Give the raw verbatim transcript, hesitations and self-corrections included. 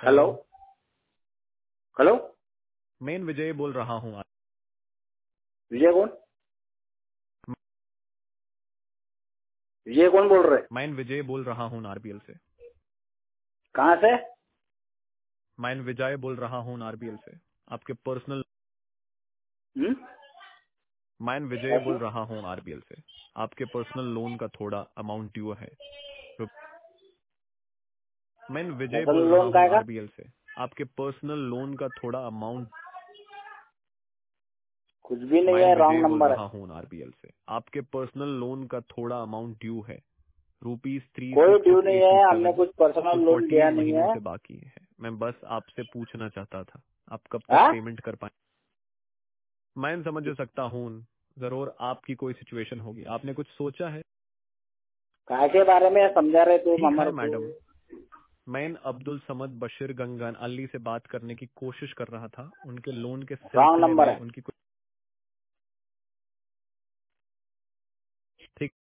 Hello. Hello, मैं विजय बोल रहा हूँ। विजय कौन? विजय कौन बोल रहे? मैं विजय बोल रहा हूँ आरबीएल से। कहाँ से? मैं विजय बोल रहा हूँ आरबीएल से। आपके पर्सनल हम्म? मैं विजय बोल कैसे? रहा हूँ आरबीएल से। आपके पर्सनल लोन का थोड़ा अमाउंट ड्यू है। तो मैं विजय पर्सनल बोल रहा लोन हूँ का का? आरबीएल से। आपके पर्सनल लोन का थोड़ा अमाउंट कुछ भी नहीं मैं है, रॉन्ग विजय बोल नंबर है। रहा हूँ आरबीएल से। आपके पर्सनल लोन का थोड़ा अमाउंट ड्यू है। रुपीज थ्री कोई सिक्स ड्यू सिक्स नहीं एट टू है, हमने सेवन कुछ पर्सनल तो लोन फोर्टी लिया एट नहीं महीनों है। से बाकी है। मैं बस आपसे पूछना चाहता था आप कब तक हाँ? पेमेंट कर पाए। मैं समझ सकता हूँ, जरूर आपकी कोई सिचुएशन होगी। आपने कुछ सोचा है? काय के बारे में समझा रहे तुम ठीक है हमारे को? मैडम। मैं अब्दुल समद बशीर गंगन अली से बात करने की कोशिश कर रहा था उनके लोन के रॉन्ग सिलसिले नंबर में। है। उनकी कुछ ठीक